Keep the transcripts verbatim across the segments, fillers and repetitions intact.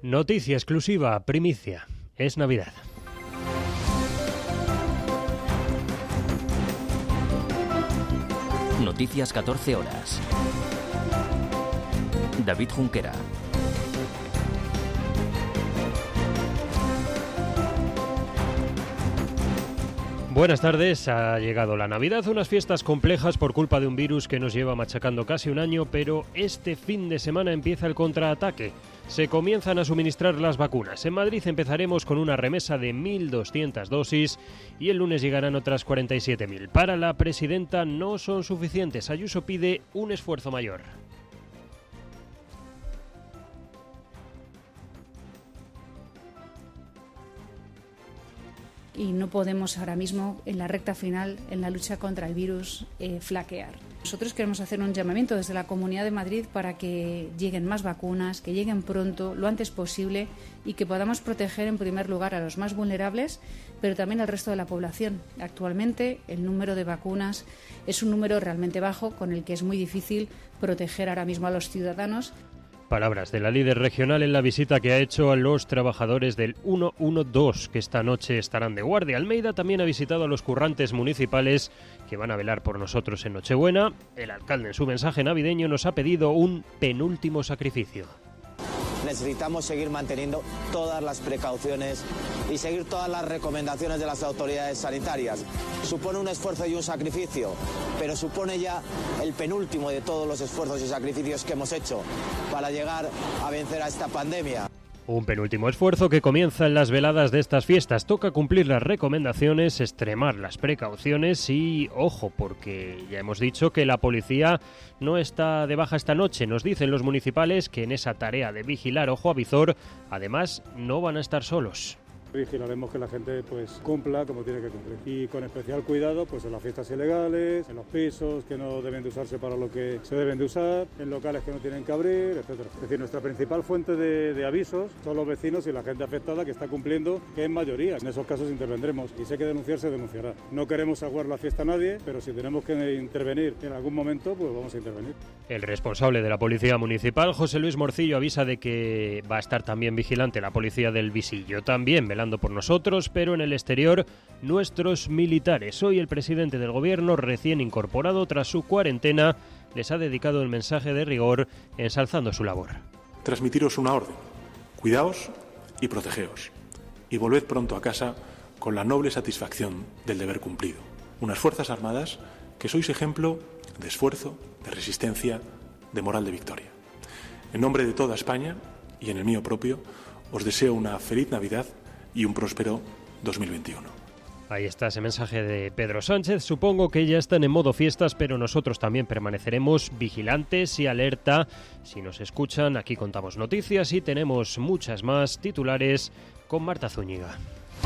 Noticia exclusiva, primicia. Es Navidad. Noticias catorce horas. David Junquera. Buenas tardes, ha llegado la Navidad, unas fiestas complejas por culpa de un virus que nos lleva machacando casi un año, pero este fin de semana empieza el contraataque. Se comienzan a suministrar las vacunas. En Madrid empezaremos con una remesa de mil doscientas dosis y el lunes llegarán otras cuarenta y siete mil. Para la presidenta no son suficientes. Ayuso pide un esfuerzo mayor. Y no podemos ahora mismo, en la recta final, en la lucha contra el virus, eh, flaquear. Nosotros queremos hacer un llamamiento desde la Comunidad de Madrid para que lleguen más vacunas, que lleguen pronto, lo antes posible, y que podamos proteger en primer lugar a los más vulnerables, pero también al resto de la población. Actualmente el número de vacunas es un número realmente bajo, con el que es muy difícil proteger ahora mismo a los ciudadanos. Palabras de la líder regional en la visita que ha hecho a los trabajadores del ciento doce, que esta noche estarán de guardia. Almeida también ha visitado a los currantes municipales que van a velar por nosotros en Nochebuena. El alcalde en su mensaje navideño nos ha pedido un penúltimo sacrificio. Necesitamos seguir manteniendo todas las precauciones y seguir todas las recomendaciones de las autoridades sanitarias. Supone un esfuerzo y un sacrificio, pero supone ya el penúltimo de todos los esfuerzos y sacrificios que hemos hecho para llegar a vencer a esta pandemia. Un penúltimo esfuerzo que comienza en las veladas de estas fiestas. Toca cumplir las recomendaciones, extremar las precauciones y, ojo, porque ya hemos dicho que la policía no está de baja esta noche. Nos dicen los municipales que en esa tarea de vigilar ojo a visor, además, no van a estar solos. Vigilaremos que la gente pues cumpla como tiene que cumplir y con especial cuidado pues en las fiestas ilegales, en los pisos que no deben de usarse para lo que se deben de usar, en locales que no tienen que abrir, etcétera. Es decir, nuestra principal fuente de, de avisos son los vecinos y la gente afectada que está cumpliendo, que es mayoría. En esos casos intervendremos y si hay que denunciar, se denunciará. No queremos aguar la fiesta a nadie, pero si tenemos que intervenir en algún momento, pues vamos a intervenir. El responsable de la Policía Municipal, José Luis Morcillo, avisa de que va a estar también vigilante la Policía del Visillo, también velando por nosotros, pero en el exterior nuestros militares. Hoy el presidente del gobierno, recién incorporado tras su cuarentena, les ha dedicado el mensaje de rigor ensalzando su labor. Transmitiros una orden: cuidaos y protegeos, y volved pronto a casa con la noble satisfacción del deber cumplido. Unas Fuerzas Armadas que sois ejemplo de esfuerzo, de resistencia, de moral de victoria. En nombre de toda España y en el mío propio, os deseo una feliz Navidad y un próspero dos mil veintiuno. Ahí está ese mensaje de Pedro Sánchez. Supongo que ya están en modo fiestas, pero nosotros también permaneceremos vigilantes y alerta. Si nos escuchan, aquí contamos noticias y tenemos muchas más titulares con Marta Zúñiga.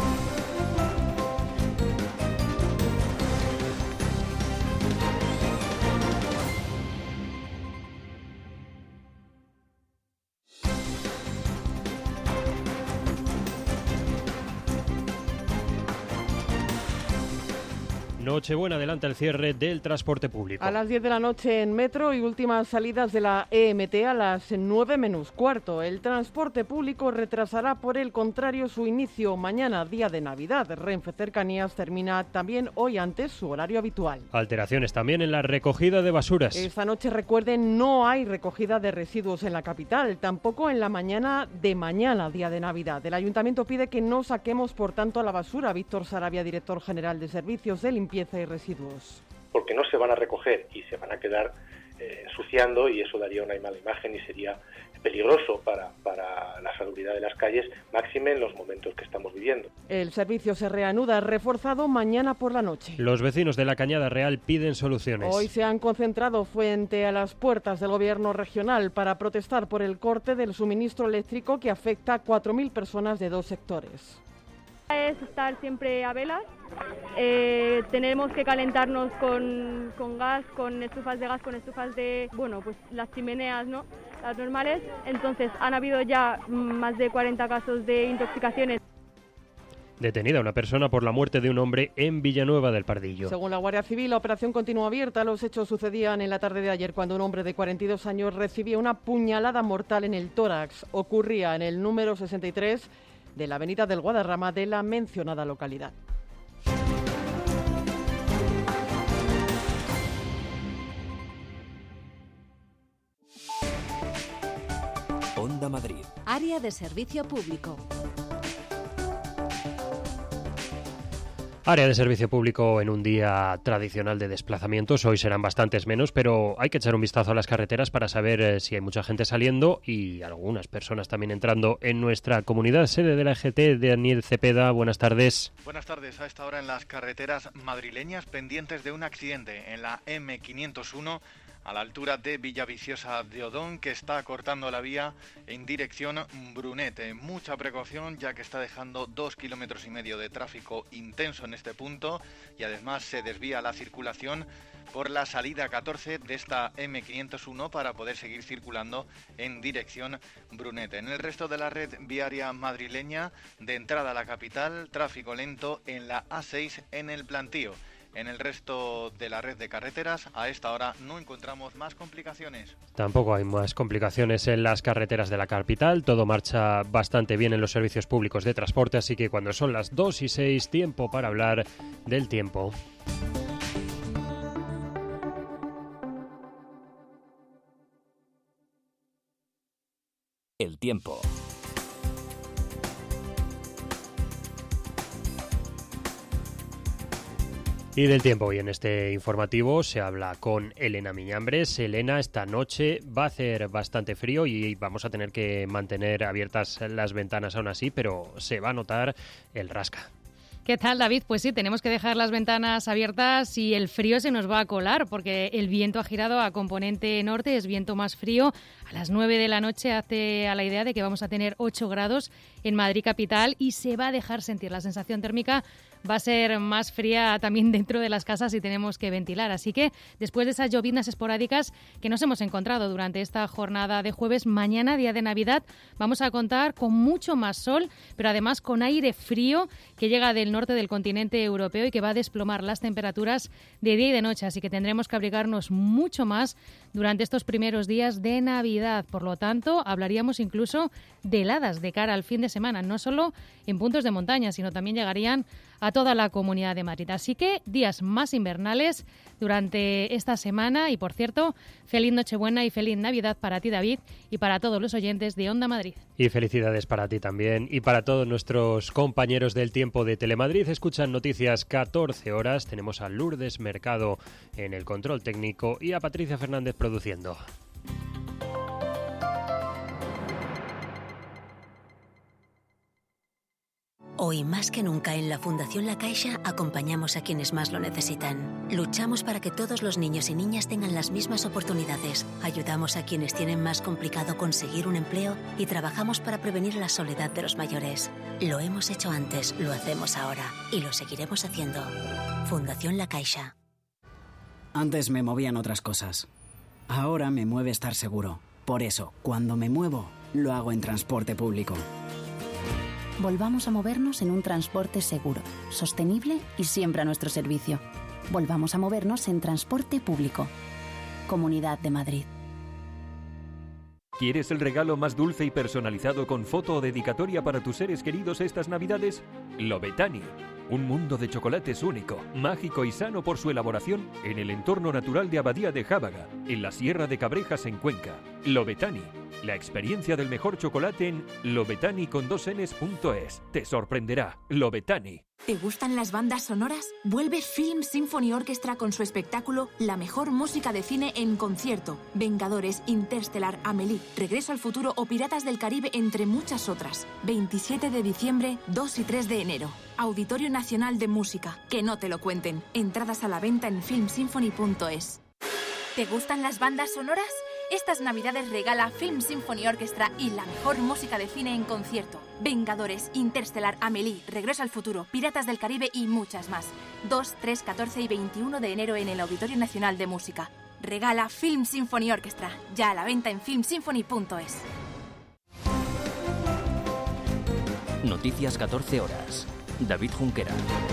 Nochebuena adelanta el cierre del transporte público. A las diez de la noche en metro y últimas salidas de la E M T a las nueve menos cuarto. El transporte público retrasará por el contrario su inicio mañana, día de Navidad. Renfe Cercanías termina también hoy antes su horario habitual. Alteraciones también en la recogida de basuras. Esta noche, recuerden, no hay recogida de residuos en la capital, tampoco en la mañana de mañana, día de Navidad. El Ayuntamiento pide que no saquemos, por tanto, a la basura. Víctor Sarabia, director general de Servicios de Limpieza y Residuos. Porque no se van a recoger y se van a quedar eh, ensuciando, y eso daría una mala imagen y sería peligroso para, para la salubridad de las calles, máxime en los momentos que estamos viviendo. El servicio se reanuda reforzado mañana por la noche. Los vecinos de la Cañada Real piden soluciones. Hoy se han concentrado frente a las puertas del gobierno regional para protestar por el corte del suministro eléctrico que afecta a cuatro mil personas de dos sectores. Es estar siempre a velas, eh, tenemos que calentarnos con, con gas, con estufas de gas, con estufas de, bueno, pues las chimeneas, ¿no?, las normales. Entonces han habido ya más de cuarenta casos de intoxicaciones. Detenida una persona por la muerte de un hombre en Villanueva del Pardillo. Según la Guardia Civil, la operación continúa abierta. Los hechos sucedían en la tarde de ayer cuando un hombre de cuarenta y dos años recibía una puñalada mortal en el tórax. Ocurría en el número sesenta y tres de la avenida del Guadarrama de la mencionada localidad. Onda Madrid. Área de servicio público. Área de servicio público en un día tradicional de desplazamientos. Hoy serán bastantes menos, pero hay que echar un vistazo a las carreteras para saber eh, si hay mucha gente saliendo y algunas personas también entrando en nuestra comunidad. Sede de la E G T, Daniel Cepeda, buenas tardes. Buenas tardes. A esta hora en las carreteras madrileñas pendientes de un accidente en la eme quinientos uno a la altura de Villaviciosa de Odón, que está cortando la vía en dirección Brunete. Mucha precaución, ya que está dejando dos kilómetros y medio de tráfico intenso en este punto y además se desvía la circulación por la salida catorce de esta eme quinientos uno para poder seguir circulando en dirección Brunete. En el resto de la red viaria madrileña, de entrada a la capital, tráfico lento en la A seis en el Plantío. En el resto de la red de carreteras, a esta hora no encontramos más complicaciones. Tampoco hay más complicaciones en las carreteras de la capital. Todo marcha bastante bien en los servicios públicos de transporte, así que cuando son las dos y seis, tiempo para hablar del tiempo. El tiempo. Y del tiempo, hoy en este informativo se habla con Elena Miñambres. Elena, esta noche va a hacer bastante frío y vamos a tener que mantener abiertas las ventanas aún así, pero se va a notar el rasca. ¿Qué tal, David? Pues sí, tenemos que dejar las ventanas abiertas y el frío se nos va a colar porque el viento ha girado a componente norte, es viento más frío. A las nueve de la noche hace a la idea de que vamos a tener ocho grados en Madrid capital y se va a dejar sentir la sensación térmica. Va a ser más fría también dentro de las casas y tenemos que ventilar. Así que después de esas lloviznas esporádicas que nos hemos encontrado durante esta jornada de jueves, mañana, día de Navidad, vamos a contar con mucho más sol, pero además con aire frío que llega del norte del continente europeo y que va a desplomar las temperaturas de día y de noche. Así que tendremos que abrigarnos mucho más durante estos primeros días de Navidad. Por lo tanto, hablaríamos incluso de heladas de cara al fin de semana, no solo en puntos de montaña, sino también llegarían a toda la Comunidad de Madrid. Así que días más invernales durante esta semana y, por cierto, feliz Nochebuena y feliz Navidad para ti, David, y para todos los oyentes de Onda Madrid. Y felicidades para ti también y para todos nuestros compañeros del tiempo de Telemadrid. Escuchan Noticias catorce horas. Tenemos a Lourdes Mercado en el control técnico y a Patricia Fernández produciendo. Hoy más que nunca en la Fundación La Caixa acompañamos a quienes más lo necesitan. Luchamos para que todos los niños y niñas tengan las mismas oportunidades. Ayudamos a quienes tienen más complicado conseguir un empleo y trabajamos para prevenir la soledad de los mayores. Lo hemos hecho antes, lo hacemos ahora y lo seguiremos haciendo. Fundación La Caixa. Antes me movían otras cosas. Ahora me mueve estar seguro. Por eso, cuando me muevo, lo hago en transporte público. Volvamos a movernos en un transporte seguro, sostenible y siempre a nuestro servicio. Volvamos a movernos en transporte público. Comunidad de Madrid. ¿Quieres el regalo más dulce y personalizado con foto o dedicatoria para tus seres queridos estas Navidades? Lobetani. Un mundo de chocolates único, mágico y sano por su elaboración en el entorno natural de Abadía de Jábaga, en la Sierra de Cabrejas en Cuenca. Lobetani. La experiencia del mejor chocolate en lobetani con dos enes punto es. Te sorprenderá. Lobetani. ¿Te gustan las bandas sonoras? Vuelve Film Symphony Orchestra con su espectáculo La mejor música de cine en concierto. Vengadores, Interstellar, Amélie, Regreso al futuro o Piratas del Caribe, entre muchas otras. veintisiete de diciembre, dos y tres de enero. Auditorio Nacional de Música. Que no te lo cuenten. Entradas a la venta en film symphony punto es. ¿Te gustan las bandas sonoras? Estas Navidades regala Film Symphony Orchestra y la mejor música de cine en concierto. Vengadores, Interstellar, Amélie, Regreso al futuro, Piratas del Caribe y muchas más. dos, tres, catorce y veintiuno de enero en el Auditorio Nacional de Música. Regala Film Symphony Orchestra. Ya a la venta en film symphony punto es. Noticias catorce horas. David Junquera.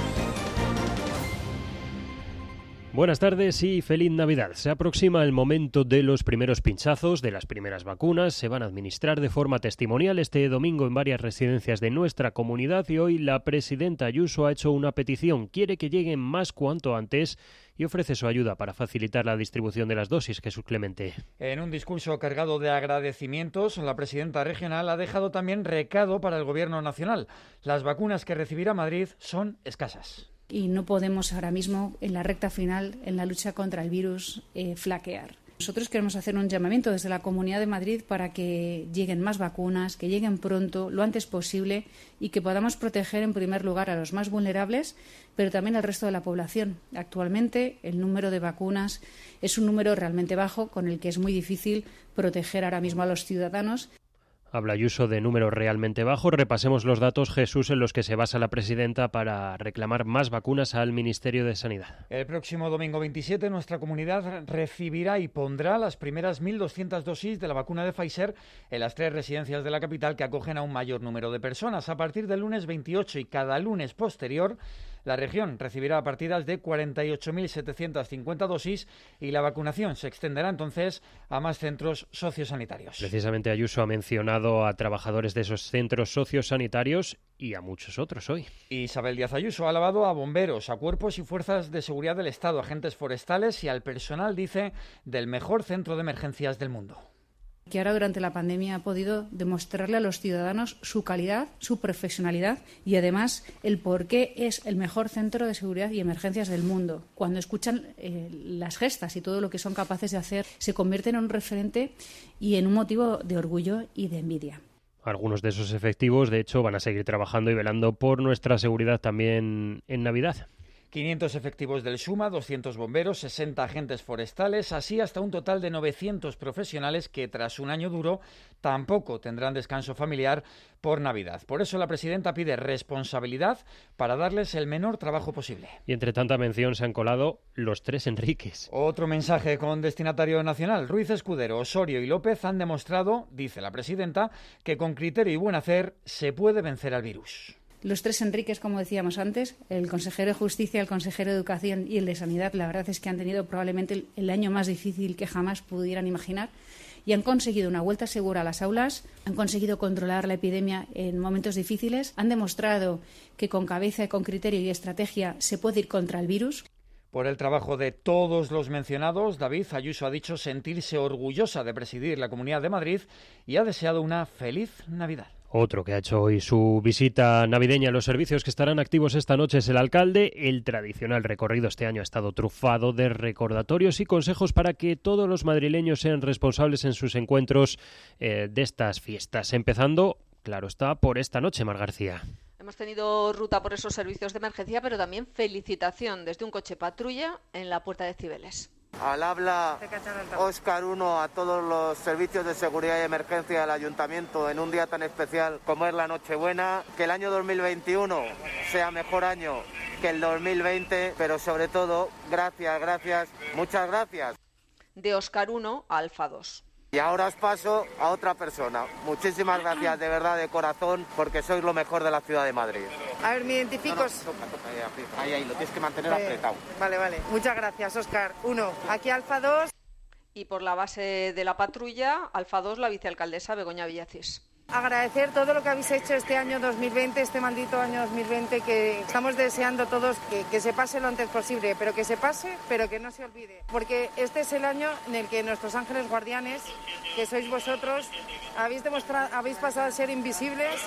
Buenas tardes y feliz Navidad. Se aproxima el momento de los primeros pinchazos, de las primeras vacunas. Se van a administrar de forma testimonial este domingo en varias residencias de nuestra comunidad y hoy la presidenta Ayuso ha hecho una petición. Quiere que lleguen más cuanto antes y ofrece su ayuda para facilitar la distribución de las dosis. Jesús Clemente. En un discurso cargado de agradecimientos, la presidenta regional ha dejado también recado para el Gobierno nacional. Las vacunas que recibirá Madrid son escasas. Y no podemos ahora mismo, en la recta final, en la lucha contra el virus, eh, flaquear. Nosotros queremos hacer un llamamiento desde la Comunidad de Madrid para que lleguen más vacunas, que lleguen pronto, lo antes posible, y que podamos proteger en primer lugar a los más vulnerables, pero también al resto de la población. Actualmente el número de vacunas es un número realmente bajo, con el que es muy difícil proteger ahora mismo a los ciudadanos. Habla Ayuso de números realmente bajos. Repasemos los datos, Jesús, en los que se basa la presidenta para reclamar más vacunas al Ministerio de Sanidad. El próximo domingo veintisiete nuestra comunidad recibirá y pondrá las primeras mil doscientas dosis de la vacuna de Pfizer en las tres residencias de la capital que acogen a un mayor número de personas. A partir del lunes veintiocho y cada lunes posterior, la región recibirá partidas de cuarenta y ocho mil setecientas cincuenta dosis y la vacunación se extenderá entonces a más centros sociosanitarios. Precisamente Ayuso ha mencionado a trabajadores de esos centros sociosanitarios y a muchos otros hoy. Isabel Díaz Ayuso ha alabado a bomberos, a cuerpos y fuerzas de seguridad del Estado, agentes forestales y al personal, dice, del mejor centro de emergencias del mundo. Que ahora durante la pandemia ha podido demostrarle a los ciudadanos su calidad, su profesionalidad y además el por qué es el mejor centro de seguridad y emergencias del mundo. Cuando escuchan eh, las gestas y todo lo que son capaces de hacer, se convierten en un referente y en un motivo de orgullo y de envidia. Algunos de esos efectivos, de hecho, van a seguir trabajando y velando por nuestra seguridad también en Navidad. quinientos efectivos del SUMA, doscientos bomberos, sesenta agentes forestales, así hasta un total de novecientos profesionales que tras un año duro tampoco tendrán descanso familiar por Navidad. Por eso la presidenta pide responsabilidad para darles el menor trabajo posible. Y entre tanta mención se han colado los tres Enriques. Otro mensaje con destinatario nacional. Ruiz Escudero, Osorio y López han demostrado, dice la presidenta, que con criterio y buen hacer se puede vencer al virus. Los tres Enriques, como decíamos antes, el consejero de Justicia, el consejero de Educación y el de Sanidad, la verdad es que han tenido probablemente el, el año más difícil que jamás pudieran imaginar y han conseguido una vuelta segura a las aulas, han conseguido controlar la epidemia en momentos difíciles, han demostrado que con cabeza, con criterio y estrategia se puede ir contra el virus. Por el trabajo de todos los mencionados, David Ayuso ha dicho sentirse orgullosa de presidir la Comunidad de Madrid y ha deseado una feliz Navidad. Otro que ha hecho hoy su visita navideña a los servicios que estarán activos esta noche es el alcalde. El tradicional recorrido este año ha estado trufado de recordatorios y consejos para que todos los madrileños sean responsables en sus encuentros eh, de estas fiestas. Empezando, claro está, por esta noche, Mar García. Hemos tenido ruta por esos servicios de emergencia, pero también felicitación desde un coche patrulla en la Puerta de Cibeles. Al habla Óscar uno a todos los servicios de seguridad y emergencia del Ayuntamiento en un día tan especial como es la Nochebuena. Que el año dos mil veintiuno sea mejor año que el dos mil veinte, pero sobre todo, gracias, gracias, muchas gracias. De Óscar uno a Alfa dos. Y ahora os paso a otra persona. Muchísimas gracias de verdad, de corazón, porque sois lo mejor de la ciudad de Madrid. A ver, me identifico. No, no, toca, toca, ahí, ahí, lo tienes que mantener eh, apretado. Vale, vale. Muchas gracias, Óscar. Uno, aquí Alfa dos. Y por la base de la patrulla, Alfa dos, la vicealcaldesa Begoña Villacís. Agradecer todo lo que habéis hecho este año dos mil veinte, este maldito año dos mil veinte, que estamos deseando todos que, que se pase lo antes posible, pero que se pase, pero que no se olvide. Porque este es el año en el que nuestros ángeles guardianes, que sois vosotros, habéis demostrado, habéis pasado a ser invisibles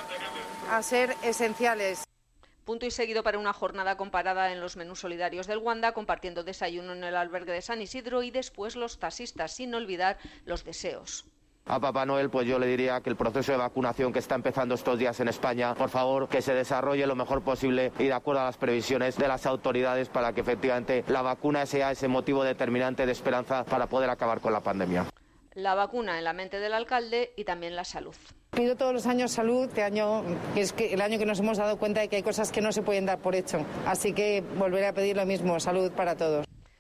a ser esenciales. Punto y seguido para una jornada comparada en los menús solidarios del Wanda, compartiendo desayuno en el albergue de San Isidro y después los taxistas, sin olvidar los deseos. A Papá Noel, pues yo le diría que el proceso de vacunación que está empezando estos días en España, por favor, que se desarrolle lo mejor posible y de acuerdo a las previsiones de las autoridades para que efectivamente la vacuna sea ese motivo determinante de esperanza para poder acabar con la pandemia. La vacuna en la mente del alcalde y también la salud. Pido todos los años salud, este año es que el año que nos hemos dado cuenta de que hay cosas que no se pueden dar por hecho. Así que volveré a pedir lo mismo, salud para todos.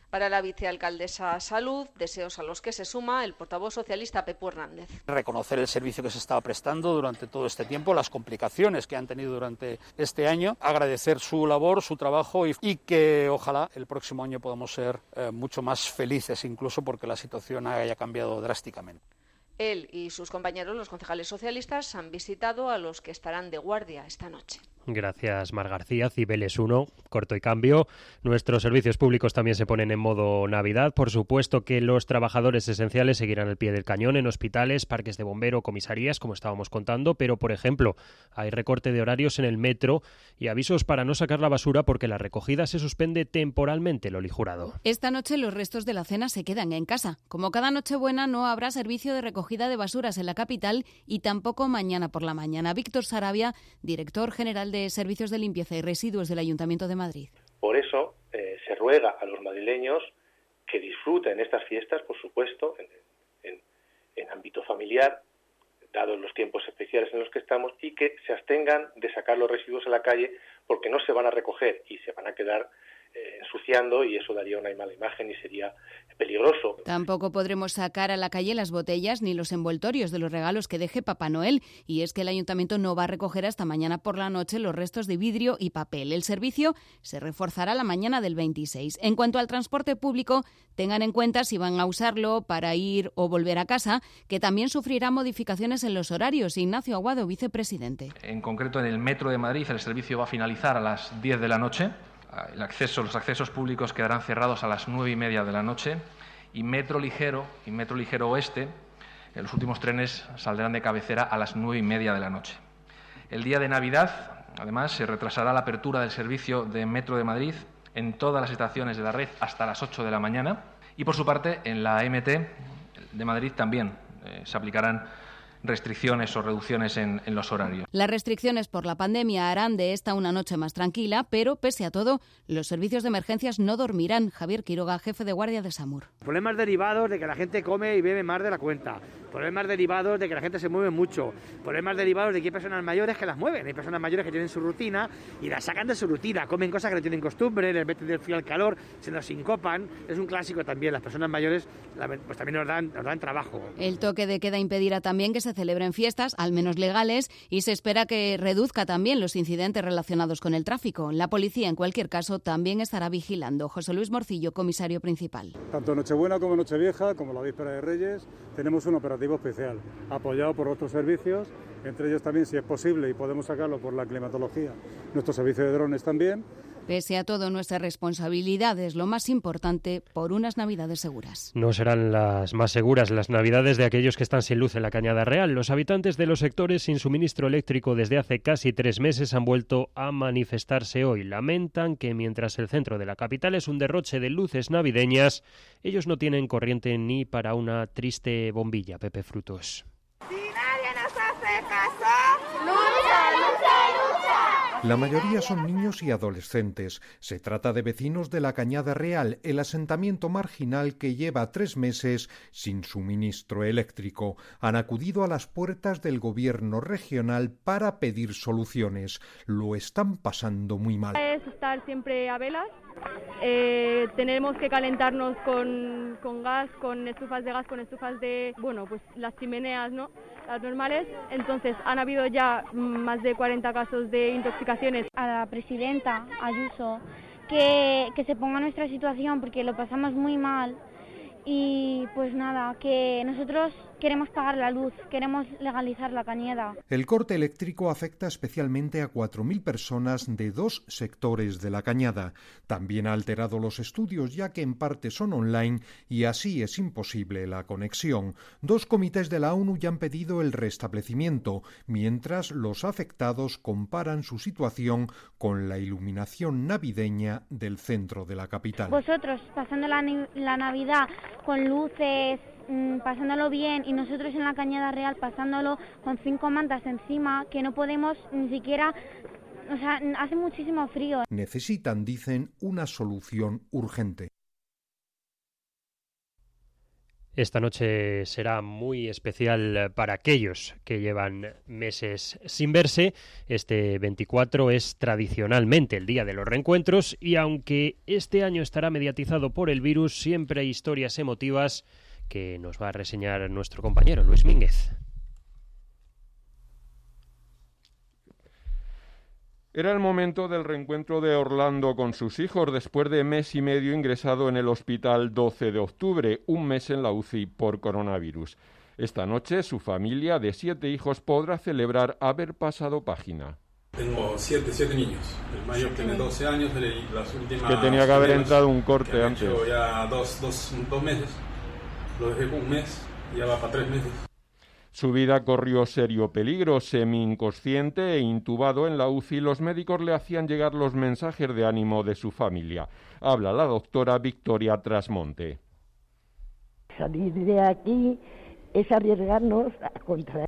Para la vicealcaldesa Salud, deseos a los que se suma el portavoz socialista Pepu Hernández. Reconocer el servicio que se estaba prestando durante todo este tiempo, las complicaciones que han tenido durante este año, agradecer su labor, su trabajo y, y que ojalá el próximo año podamos ser eh, mucho más felices, incluso porque la situación haya cambiado drásticamente. Él y sus compañeros, los concejales socialistas, han visitado a los que estarán de guardia esta noche. Gracias, Mar García. Cibeles uno, corto y cambio. Nuestros servicios públicos también se ponen en modo Navidad. Por supuesto que los trabajadores esenciales seguirán al pie del cañón en hospitales, parques de bombero, comisarías, como estábamos contando, pero, por ejemplo, hay recorte de horarios en el metro y avisos para no sacar la basura porque la recogida se suspende temporalmente, Loli Jurado. Esta noche los restos de la cena se quedan en casa. Como cada Nochebuena, no habrá servicio de recogida de basuras en la capital y tampoco mañana por la mañana. Víctor Sarabia, director general de Servicios de Limpieza y Residuos del Ayuntamiento de Madrid. Por eso eh, se ruega a los madrileños que disfruten estas fiestas, por supuesto, en, en, en ámbito familiar, dados los tiempos especiales en los que estamos, y que se abstengan de sacar los residuos a la calle porque no se van a recoger y se van a quedar eh, ensuciando, y eso daría una mala imagen y sería peligroso. Tampoco podremos sacar a la calle las botellas ni los envoltorios de los regalos que deje Papá Noel, y es que el Ayuntamiento no va a recoger hasta mañana por la noche los restos de vidrio y papel. El servicio se reforzará la mañana del veintiséis. En cuanto al transporte público, tengan en cuenta si van a usarlo para ir o volver a casa, que también sufrirá modificaciones en los horarios. Ignacio Aguado, vicepresidente. En concreto, en el Metro de Madrid el servicio va a finalizar a las diez de la noche. El acceso, los accesos públicos quedarán cerrados a las nueve y media de la noche, y Metro Ligero y Metro Ligero Oeste, los últimos trenes saldrán de cabecera a las nueve y media de la noche. El día de Navidad, además, se retrasará la apertura del servicio de Metro de Madrid en todas las estaciones de la red hasta las ocho de la mañana, y por su parte en la M T de Madrid también eh, se aplicarán restricciones o reducciones en, en los horarios. Las restricciones por la pandemia harán de esta una noche más tranquila, pero pese a todo, los servicios de emergencias no dormirán. Javier Quiroga, jefe de guardia de SAMUR. Problemas derivados de que la gente come y bebe más de la cuenta. Problemas derivados de que la gente se mueve mucho. Problemas derivados de que hay personas mayores que las mueven. Hay personas mayores que tienen su rutina y las sacan de su rutina. Comen cosas que no tienen costumbre, les meten del frío al calor, se nos sincopan. Es un clásico también. Las personas mayores pues también nos dan, nos dan trabajo. El toque de queda impedirá también que se celebren fiestas, al menos legales, y se espera que reduzca también los incidentes relacionados con el tráfico. La policía, en cualquier caso, también estará vigilando. José Luis Morcillo, comisario principal. Tanto Nochebuena como Nochevieja, como la víspera de Reyes, tenemos un operativo especial, apoyado por otros servicios, entre ellos también, si es posible y podemos sacarlo por la climatología, nuestro servicio de drones también. Pese a todo, nuestra responsabilidad es lo más importante por unas Navidades seguras. No serán las más seguras las Navidades de aquellos que están sin luz en la Cañada Real. Los habitantes de los sectores sin suministro eléctrico desde hace casi tres meses han vuelto a manifestarse hoy. Lamentan que mientras el centro de la capital es un derroche de luces navideñas, ellos no tienen corriente ni para una triste bombilla. Pepe Frutos. Si nadie nos hace caso, lucha, lucha, lucha. La mayoría son niños y adolescentes. Se trata de vecinos de la Cañada Real, el asentamiento marginal que lleva tres meses sin suministro eléctrico. Han acudido a las puertas del gobierno regional para pedir soluciones. Lo están pasando muy mal. Es estar siempre a velas. Eh, tenemos que calentarnos con, con gas, con estufas de gas, con estufas de, bueno, pues las chimeneas, ¿no? Las normales. Entonces han habido ya más de cuarenta casos de intoxicaciones. A la presidenta Ayuso que, que se ponga en nuestra situación porque lo pasamos muy mal. Y pues nada, que nosotros queremos pagar la luz, queremos legalizar la Cañada. El corte eléctrico afecta especialmente a cuatro mil personas de dos sectores de la Cañada. También ha alterado los estudios ya que en parte son online y así es imposible la conexión. Dos comités de la ONU ya han pedido el restablecimiento, mientras los afectados comparan su situación con la iluminación navideña del centro de la capital. Vosotros pasando la, la Navidad con luces, pasándolo bien, y nosotros en la Cañada Real pasándolo con cinco mantas encima, que no podemos ni siquiera, o sea, hace muchísimo frío. Necesitan, dicen, una solución urgente. Esta noche será muy especial para aquellos que llevan meses sin verse. Este veinticuatro es tradicionalmente el día de los reencuentros y aunque este año estará mediatizado por el virus, siempre hay historias emotivas que nos va a reseñar nuestro compañero Luis Mínguez. Era el momento del reencuentro de Orlando con sus hijos después de mes y medio ingresado en el hospital doce de octubre, un mes en la U C I por coronavirus. Esta noche su familia de siete hijos podrá celebrar haber pasado página. Tengo siete, siete niños. El mayor tiene doce años, las últimas... Que tenía que haber entrado un corte antes. Hecho ya dos, dos, dos meses, lo dejé un mes, ya va para tres meses. Su vida corrió serio peligro, semi-inconsciente e intubado en la U C I. Los médicos le hacían llegar los mensajes de ánimo de su familia. Habla la doctora Victoria Trasmonte. Salir de aquí es arriesgarnos a contraer.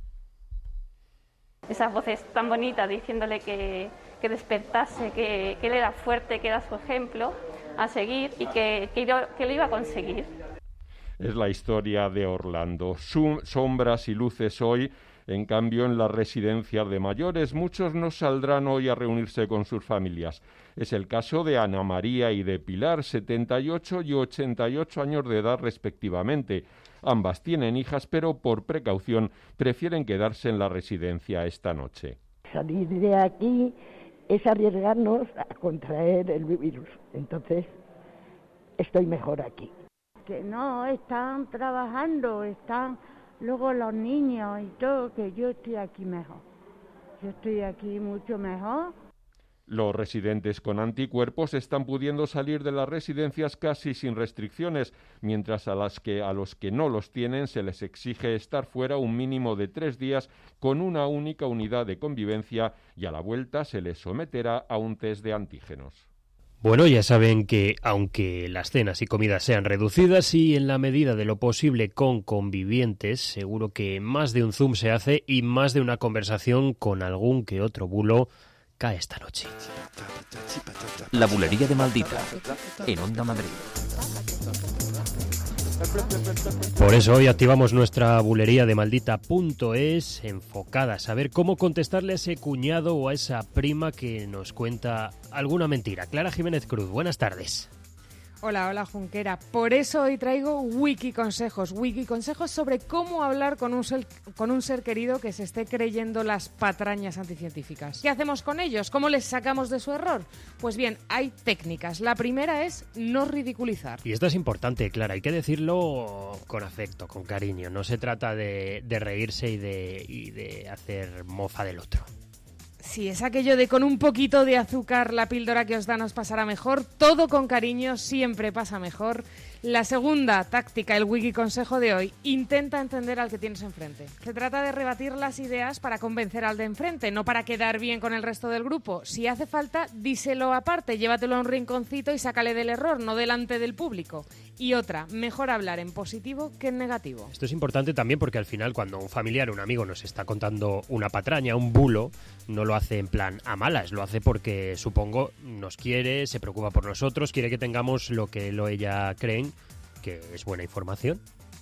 Esas voces tan bonitas diciéndole que, que despertase, que, que él era fuerte, que era su ejemplo a seguir y que, que, que lo iba a conseguir. Es la historia de Orlando. Sum, sombras y luces hoy, en cambio en las residencias de mayores muchos no saldrán hoy a reunirse con sus familias. Es el caso de Ana María y de Pilar, setenta y ocho y ochenta y ocho años de edad respectivamente. Ambas tienen hijas, pero por precaución prefieren quedarse en la residencia esta noche. Salir de aquí es arriesgarnos a contraer el virus. Entonces, estoy mejor aquí. Que no, están trabajando, están luego los niños y todo, que yo estoy aquí mejor. Yo estoy aquí mucho mejor. Los residentes con anticuerpos están pudiendo salir de las residencias casi sin restricciones, mientras a, las que, a los que no los tienen se les exige estar fuera un mínimo de tres días con una única unidad de convivencia y a la vuelta se les someterá a un test de antígenos. Bueno, ya saben que aunque las cenas y comidas sean reducidas y en la medida de lo posible con convivientes, seguro que más de un Zoom se hace y más de una conversación con algún que otro bulo cae esta noche. La bulería de Maldita, en Onda Madrid. Por eso hoy activamos nuestra bulería de maldita punto es, enfocada a saber cómo contestarle a ese cuñado o a esa prima que nos cuenta alguna mentira. Clara Jiménez Cruz, buenas tardes. Hola, hola Junquera. Por eso hoy traigo wiki consejos, wiki consejos sobre cómo hablar con un, ser, con un ser querido que se esté creyendo las patrañas anticientíficas. ¿Qué hacemos con ellos? ¿Cómo les sacamos de su error? Pues bien, hay técnicas. La primera es no ridiculizar. Y esto es importante, Clara, hay que decirlo con afecto, con cariño. No se trata de, de reírse y de, y de hacer mofa del otro. Sí, es aquello de con un poquito de azúcar la píldora que os da nos pasará mejor. Todo con cariño siempre pasa mejor. La segunda táctica, el wiki consejo de hoy, intenta entender al que tienes enfrente. Se trata de rebatir las ideas para convencer al de enfrente, no para quedar bien con el resto del grupo. Si hace falta, díselo aparte, llévatelo a un rinconcito y sácale del error, no delante del público. Y otra, mejor hablar en positivo que en negativo. Esto es importante también porque al final cuando un familiar o un amigo nos está contando una patraña, un bulo, no lo hace en plan a malas, lo hace porque supongo nos quiere, se preocupa por nosotros, quiere que tengamos lo que él o ella creen que es buena información.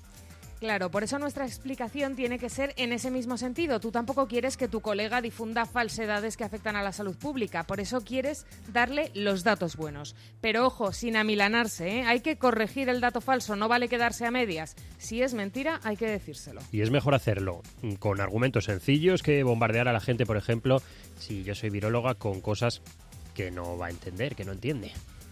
Claro, por eso nuestra explicación tiene que ser en ese mismo sentido. Tú tampoco quieres que tu colega difunda falsedades que afectan a la salud pública, por eso quieres darle los datos buenos. Pero ojo, sin amilanarse, ¿eh? Hay que corregir el dato falso, no vale quedarse a medias. Si es mentira, hay que decírselo. Y es mejor hacerlo con argumentos sencillos que bombardear a la gente, por ejemplo, si yo soy viróloga, con cosas que no va a entender, que no entiende.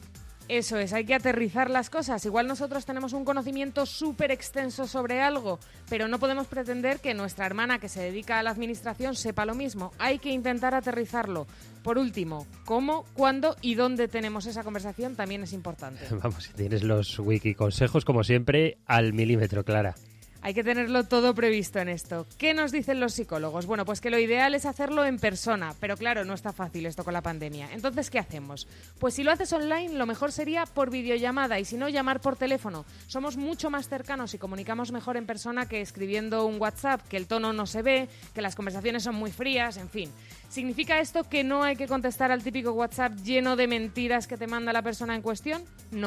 Eso es, hay que aterrizar las cosas. Igual nosotros tenemos un conocimiento súper extenso sobre algo, pero no podemos pretender que nuestra hermana que se dedica a la administración sepa lo mismo. Hay que intentar aterrizarlo. Por último, cómo, cuándo y dónde tenemos esa conversación también es importante. Vamos, si tienes los wiki consejos, como siempre, al milímetro, Clara. Hay que tenerlo todo previsto en esto. ¿Qué nos dicen los psicólogos? Bueno, pues que lo ideal es hacerlo en persona, pero claro, no está fácil esto con la pandemia. Entonces, ¿qué hacemos? Pues si lo haces online, lo mejor sería por videollamada y si no, llamar por teléfono. Somos mucho más cercanos y comunicamos mejor en persona que escribiendo un WhatsApp, que el tono no se ve, que las conversaciones son muy frías, en fin. ¿Significa esto que no hay que contestar al típico WhatsApp lleno de mentiras que te manda la persona en cuestión? No.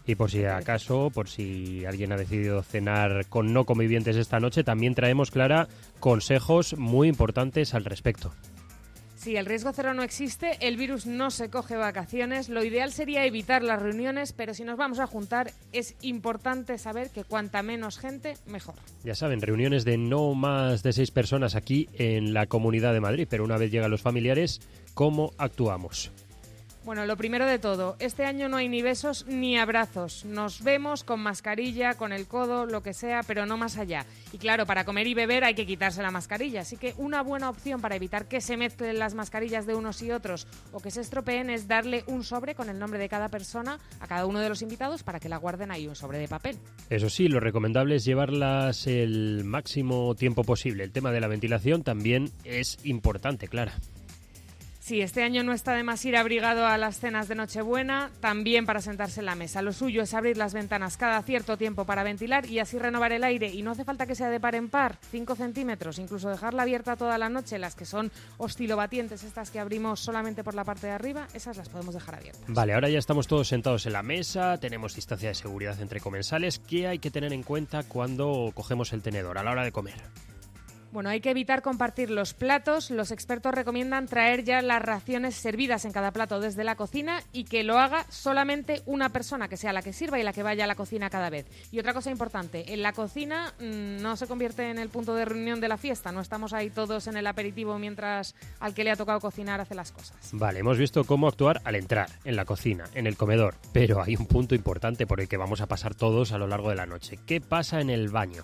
Y por si acaso, por si alguien ha decidido cenar con no convivientes esta noche, también traemos, Clara, consejos muy importantes al respecto. Si el riesgo cero no existe, el virus no se coge vacaciones, lo ideal sería evitar las reuniones, pero si nos vamos a juntar es importante saber que cuanta menos gente, mejor. Ya saben, reuniones de no más de seis personas aquí en la Comunidad de Madrid, pero una vez llegan los familiares, ¿cómo actuamos? Bueno, lo primero de todo, este año no hay ni besos ni abrazos. Nos vemos con mascarilla, con el codo, lo que sea, pero no más allá. Y claro, para comer y beber hay que quitarse la mascarilla, así que una buena opción para evitar que se mezclen las mascarillas de unos y otros o que se estropeen es darle un sobre con el nombre de cada persona a cada uno de los invitados para que la guarden ahí, un sobre de papel. Eso sí, lo recomendable es llevarlas el máximo tiempo posible. El tema de la ventilación también es importante, Clara. Sí, este año no está de más ir abrigado a las cenas de Nochebuena, también para sentarse en la mesa. Lo suyo es abrir las ventanas cada cierto tiempo para ventilar y así renovar el aire. Y no hace falta que sea de par en par, cinco centímetros, incluso dejarla abierta toda la noche. Las que son oscilobatientes, estas que abrimos solamente por la parte de arriba, esas las podemos dejar abiertas. Vale, ahora ya estamos todos sentados en la mesa, tenemos distancia de seguridad entre comensales. ¿Qué hay que tener en cuenta cuando cogemos el tenedor a la hora de comer? Bueno, hay que evitar compartir los platos. Los expertos recomiendan traer ya las raciones servidas en cada plato desde la cocina y que lo haga solamente una persona, que sea la que sirva y la que vaya a la cocina cada vez. Y otra cosa importante, en la cocina mmm, no se convierte en el punto de reunión de la fiesta. No estamos ahí todos en el aperitivo mientras al que le ha tocado cocinar hace las cosas. Vale, hemos visto cómo actuar al entrar, en la cocina, en el comedor. Pero hay un punto importante por el que vamos a pasar todos a lo largo de la noche. ¿Qué pasa en el baño?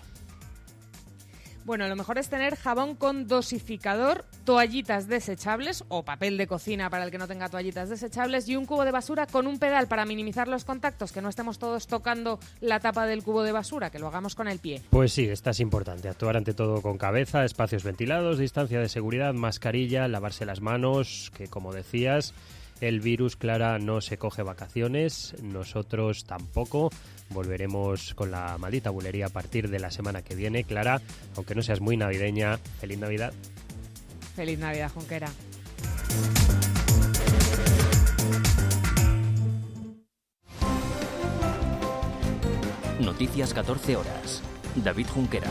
Bueno, lo mejor es tener jabón con dosificador, toallitas desechables o papel de cocina para el que no tenga toallitas desechables y un cubo de basura con un pedal para minimizar los contactos, que no estemos todos tocando la tapa del cubo de basura, que lo hagamos con el pie. Pues sí, esta es importante. Actuar ante todo con cabeza, espacios ventilados, distancia de seguridad, mascarilla, lavarse las manos, que como decías, el virus, Clara, no se coge vacaciones, nosotros tampoco. Volveremos con la maldita bulería a partir de la semana que viene. Clara, aunque no seas muy navideña, feliz Navidad. Feliz Navidad, Junquera. Noticias catorce horas. David Junquera.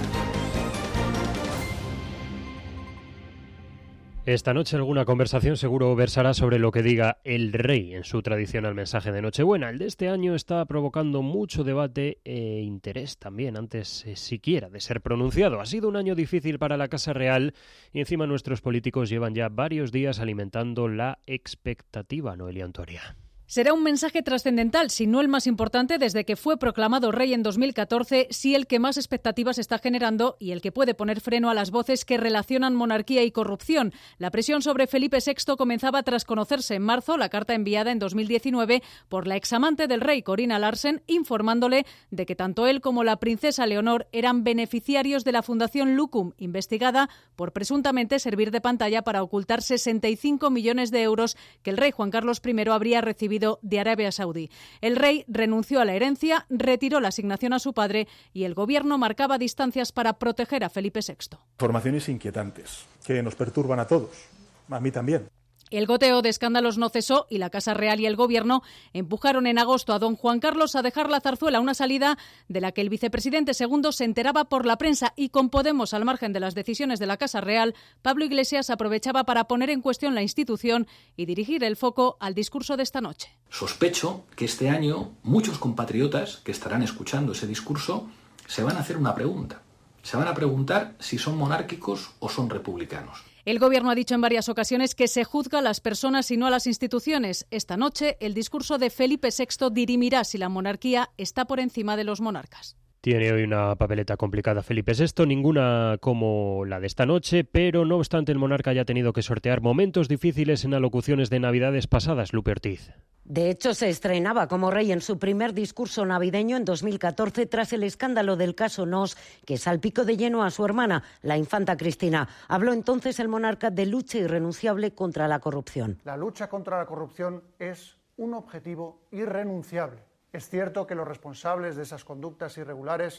Esta noche alguna conversación seguro versará sobre lo que diga el rey en su tradicional mensaje de Nochebuena. El de este año está provocando mucho debate e interés también antes eh, siquiera de ser pronunciado. Ha sido un año difícil para la Casa Real y encima nuestros políticos llevan ya varios días alimentando la expectativa, Noelia Antoria. Será un mensaje trascendental, si no el más importante desde que fue proclamado rey en dos mil catorce, sí el que más expectativas está generando y el que puede poner freno a las voces que relacionan monarquía y corrupción. La presión sobre Felipe sexto comenzaba tras conocerse en marzo la carta enviada en dos mil diecinueve por la examante del rey, Corina Larsen, informándole de que tanto él como la princesa Leonor eran beneficiarios de la Fundación Lucum, investigada por presuntamente servir de pantalla para ocultar sesenta y cinco millones de euros que el rey Juan Carlos primero habría recibido de Arabia Saudí. El rey renunció a la herencia, retiró la asignación a su padre y el gobierno marcaba distancias para proteger a Felipe sexto. Informaciones inquietantes que nos perturban a todos, a mí también. El goteo de escándalos no cesó y la Casa Real y el Gobierno empujaron en agosto a don Juan Carlos a dejar la zarzuela, una salida de la que el vicepresidente segundo se enteraba por la prensa y con Podemos al margen de las decisiones de la Casa Real, Pablo Iglesias aprovechaba para poner en cuestión la institución y dirigir el foco al discurso de esta noche. Sospecho que este año muchos compatriotas que estarán escuchando ese discurso se van a hacer una pregunta. Se van a preguntar si son monárquicos o son republicanos. El Gobierno ha dicho en varias ocasiones que se juzga a las personas y no a las instituciones. Esta noche, el discurso de Felipe sexto dirimirá si la monarquía está por encima de los monarcas. Tiene hoy una papeleta complicada Felipe sexto, ninguna como la de esta noche, pero no obstante el monarca ya ha tenido que sortear momentos difíciles en alocuciones de Navidades pasadas. Lupe Ortiz. De hecho, se estrenaba como rey en su primer discurso navideño en dos mil catorce tras el escándalo del caso Nos, que salpicó de lleno a su hermana, la infanta Cristina. Habló entonces el monarca de lucha irrenunciable contra la corrupción. La lucha contra la corrupción es un objetivo irrenunciable. Es cierto que los responsables de esas conductas irregulares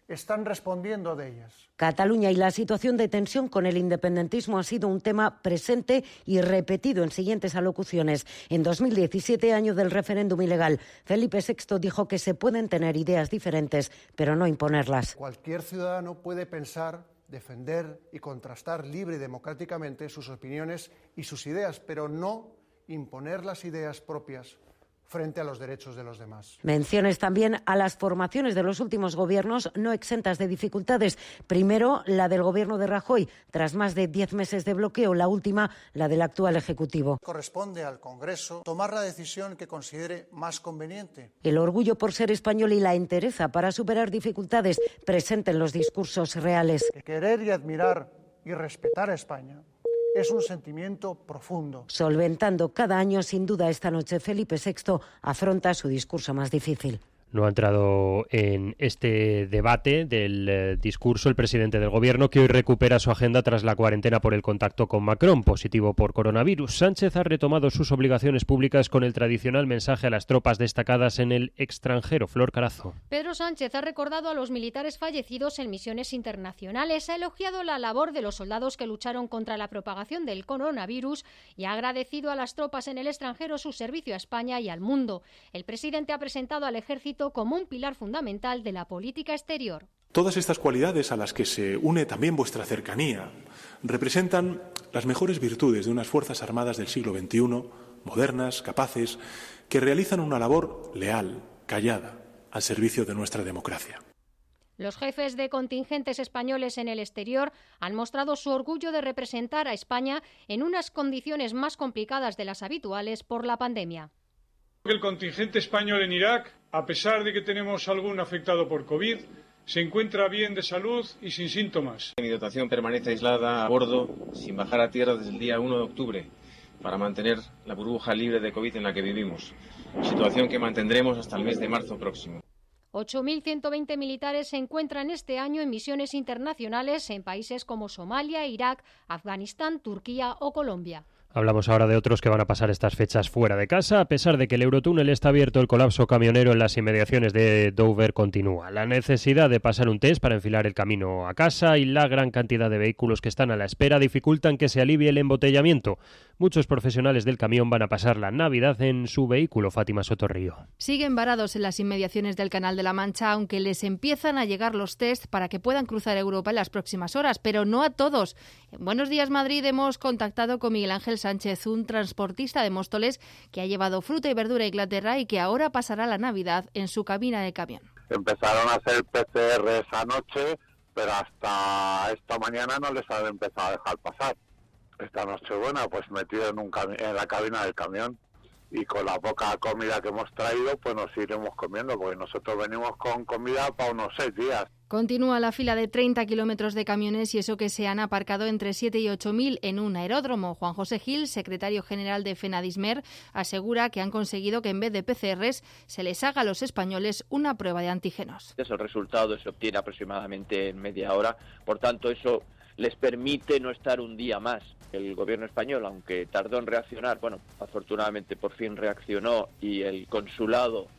están respondiendo de ellas. Cataluña y la situación de tensión con el independentismo ha sido un tema presente y repetido en siguientes alocuciones. En dos mil diecisiete, año del referéndum ilegal, Felipe sexto dijo que se pueden tener ideas diferentes, pero no imponerlas. Cualquier ciudadano puede pensar, defender y contrastar libre y democráticamente sus opiniones y sus ideas, pero no imponer las ideas propias frente a los derechos de los demás. Menciones también a las formaciones de los últimos gobiernos no exentas de dificultades. Primero, la del gobierno de Rajoy, tras más de diez meses de bloqueo. La última, la del actual Ejecutivo. Corresponde al Congreso tomar la decisión que considere más conveniente. El orgullo por ser español y la entereza para superar dificultades presente en los discursos reales. Querer y admirar y respetar a España es un sentimiento profundo. Solventando cada año, sin duda, esta noche Felipe sexto afronta su discurso más difícil. No ha entrado en este debate del eh, discurso el presidente del Gobierno, que hoy recupera su agenda tras la cuarentena por el contacto con Macron, positivo por coronavirus. Sánchez ha retomado sus obligaciones públicas con el tradicional mensaje a las tropas destacadas en el extranjero. Flor Carazo. Pedro Sánchez ha recordado a los militares fallecidos en misiones internacionales, ha elogiado la labor de los soldados que lucharon contra la propagación del coronavirus y ha agradecido a las tropas en el extranjero su servicio a España y al mundo. El presidente ha presentado al ejército como un pilar fundamental de la política exterior. Todas estas cualidades, a las que se une también vuestra cercanía, representan las mejores virtudes de unas Fuerzas Armadas del siglo veintiuno, modernas, capaces, que realizan una labor leal, callada, al servicio de nuestra democracia. Los jefes de contingentes españoles en el exterior han mostrado su orgullo de representar a España en unas condiciones más complicadas de las habituales por la pandemia. El contingente español en Irak, a pesar de que tenemos algún afectado por COVID, se encuentra bien de salud y sin síntomas. Mi dotación permanece aislada a bordo, sin bajar a tierra desde el día uno de octubre, para mantener la burbuja libre de COVID en la que vivimos, situación que mantendremos hasta el mes de marzo próximo. ocho mil ciento veinte militares se encuentran este año en misiones internacionales en países como Somalia, Irak, Afganistán, Turquía o Colombia. Hablamos ahora de otros que van a pasar estas fechas fuera de casa. A pesar de que el Eurotúnel está abierto, el colapso camionero en las inmediaciones de Dover continúa. La necesidad de pasar un test para enfilar el camino a casa y la gran cantidad de vehículos que están a la espera dificultan que se alivie el embotellamiento. Muchos profesionales del camión van a pasar la Navidad en su vehículo. Fátima Sotorrío. Siguen varados en las inmediaciones del Canal de la Mancha, aunque les empiezan a llegar los test para que puedan cruzar Europa en las próximas horas, pero no a todos. En Buenos Días Madrid hemos contactado con Miguel Ángel Sánchez, un transportista de Móstoles que ha llevado fruta y verdura a Inglaterra y que ahora pasará la Navidad en su cabina de camión. Empezaron a hacer P C R esa noche, pero hasta esta mañana no les han empezado a dejar pasar. Esta noche buena, pues metido en, un cami- en la cabina del camión, y con la poca comida que hemos traído, pues nos iremos comiendo, porque nosotros venimos con comida para unos seis días. Continúa la fila de treinta kilómetros de camiones y eso que se han aparcado entre siete y ocho mil en un aeródromo. Juan José Gil, secretario general de FENADISMER, asegura que han conseguido que en vez de P C Rs se les haga a los españoles una prueba de antígenos. El resultado se obtiene aproximadamente en media hora, por tanto eso les permite no estar un día más. El gobierno español, aunque tardó en reaccionar, bueno, afortunadamente por fin reaccionó y el consulado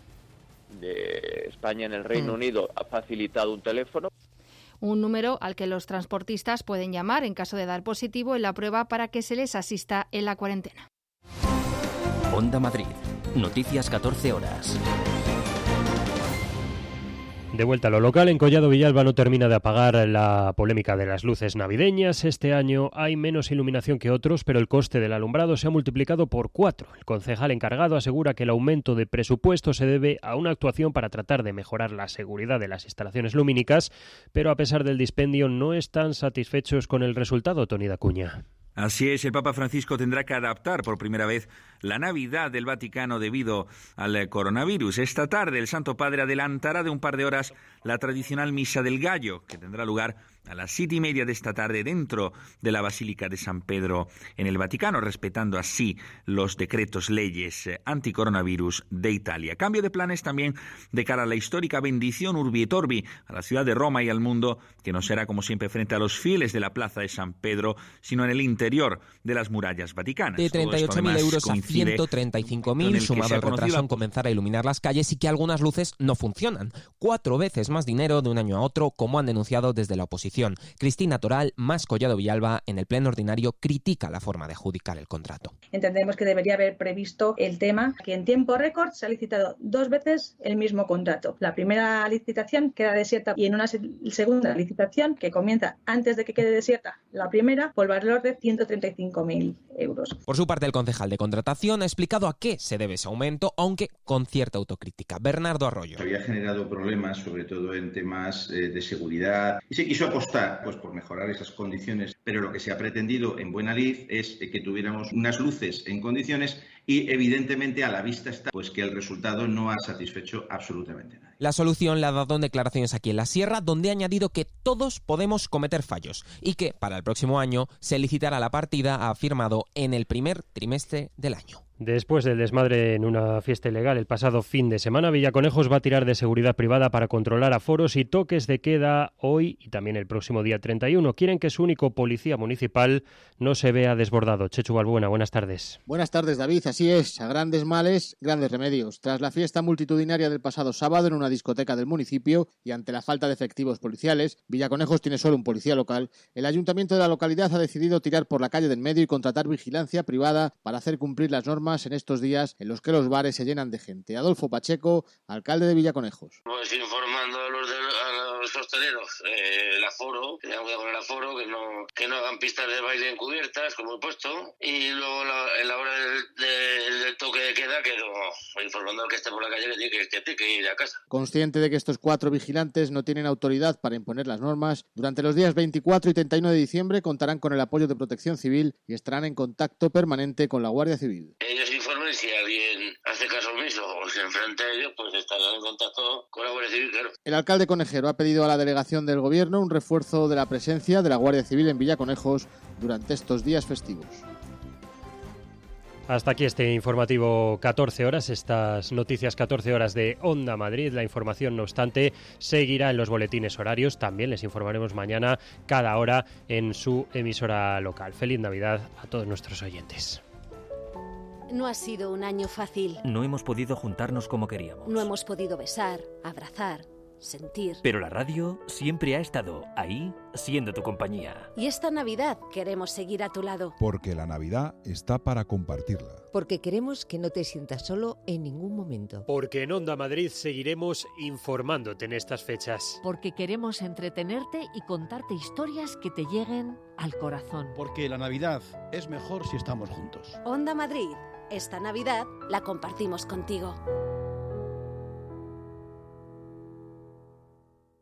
de España en el Reino mm. Unido ha facilitado un teléfono. Un número al que los transportistas pueden llamar en caso de dar positivo en la prueba para que se les asista en la cuarentena. Onda Madrid. Noticias catorce horas. De vuelta a lo local, en Collado Villalba no termina de apagar la polémica de las luces navideñas. Este año hay menos iluminación que otros, pero el coste del alumbrado se ha multiplicado por cuatro. El concejal encargado asegura que el aumento de presupuesto se debe a una actuación para tratar de mejorar la seguridad de las instalaciones lumínicas, pero a pesar del dispendio no están satisfechos con el resultado. Tony Dacuña. Así es, el Papa Francisco tendrá que adaptar por primera vez la Navidad del Vaticano debido al coronavirus. Esta tarde el Santo Padre adelantará de un par de horas la tradicional Misa del Gallo, que tendrá lugar a las siete y media de esta tarde dentro de la Basílica de San Pedro en el Vaticano, respetando así los decretos leyes anticoronavirus de Italia. Cambio de planes también de cara a la histórica bendición Urbi et Orbi a la ciudad de Roma y al mundo, que no será como siempre frente a los fieles de la Plaza de San Pedro, sino en el interior de las murallas vaticanas. De treinta y ocho mil euros a ciento treinta y cinco mil, sumado al retraso en comenzar a iluminar las calles y que algunas luces no funcionan. Cuatro veces más dinero de un año a otro, como han denunciado desde la oposición. Cristina Toral, más Collado Villalba, en el pleno ordinario critica la forma de adjudicar el contrato. Entendemos que debería haber previsto el tema que en tiempo récord se ha licitado dos veces el mismo contrato. La primera licitación queda desierta y en una segunda licitación que comienza antes de que quede desierta la primera por valor de ciento treinta y cinco mil euros. Por su parte, el concejal de contratación ha explicado a qué se debe ese aumento, aunque con cierta autocrítica. Bernardo Arroyo. Había generado problemas, sobre todo en temas eh, de seguridad, y se quiso apostar pues, por mejorar esas condiciones, pero lo que se ha pretendido en buena lid es eh, que tuviéramos unas luces en condiciones y evidentemente a la vista está pues que el resultado no ha satisfecho absolutamente a nadie. La solución la ha dado en declaraciones aquí en la Sierra, donde ha añadido que todos podemos cometer fallos y que para el próximo año se licitará la partida, ha afirmado, en el primer trimestre del año. Después del desmadre en una fiesta ilegal el pasado fin de semana, Villaconejos va a tirar de seguridad privada para controlar aforos y toques de queda hoy y también el próximo día treinta y uno. Quieren que su único policía municipal no se vea desbordado. Chechu Balbuena, buenas tardes. Buenas tardes, David. Así es, a grandes males, grandes remedios. Tras la fiesta multitudinaria del pasado sábado en una discoteca del municipio y ante la falta de efectivos policiales, Villaconejos tiene solo un policía local. El ayuntamiento de la localidad ha decidido tirar por la calle del medio y contratar vigilancia privada para hacer cumplir las normas en estos días en los que los bares se llenan de gente. Adolfo Pacheco, alcalde de Villaconejos. Pues informando a los, de, a los hosteleros eh, el aforo, que tengan cuidado con el aforo, que no, que no hagan pistas de baile encubiertas, como he puesto, y luego la, en la hora del, del, del toque de queda, que no, informando al que esté por la calle que tiene que, que, tiene que ir a casa. Consciente de que estos cuatro vigilantes no tienen autoridad para imponer las normas, durante los días veinticuatro y treinta y uno de diciembre contarán con el apoyo de Protección Civil y estarán en contacto permanente con la Guardia Civil. Ellos informen si alguien hace caso omiso o se enfrenta a ellos, pues estarán en contacto con la Guardia Civil, claro. El alcalde Conejero ha pedido a la delegación del Gobierno un refuerzo de la presencia de la Guardia Civil en Villaconejos durante estos días festivos. Hasta aquí este informativo catorce horas, estas noticias catorce horas de Onda Madrid. La información, no obstante, seguirá en los boletines horarios. También les informaremos mañana cada hora en su emisora local. Feliz Navidad a todos nuestros oyentes. No ha sido un año fácil. No hemos podido juntarnos como queríamos. No hemos podido besar, abrazar, sentir. Pero la radio siempre ha estado ahí, siendo tu compañía. Y esta Navidad queremos seguir a tu lado. Porque la Navidad está para compartirla. Porque queremos que no te sientas solo en ningún momento. Porque en Onda Madrid seguiremos informándote en estas fechas. Porque queremos entretenerte y contarte historias que te lleguen al corazón. Porque la Navidad es mejor si estamos juntos. Onda Madrid, esta Navidad la compartimos contigo.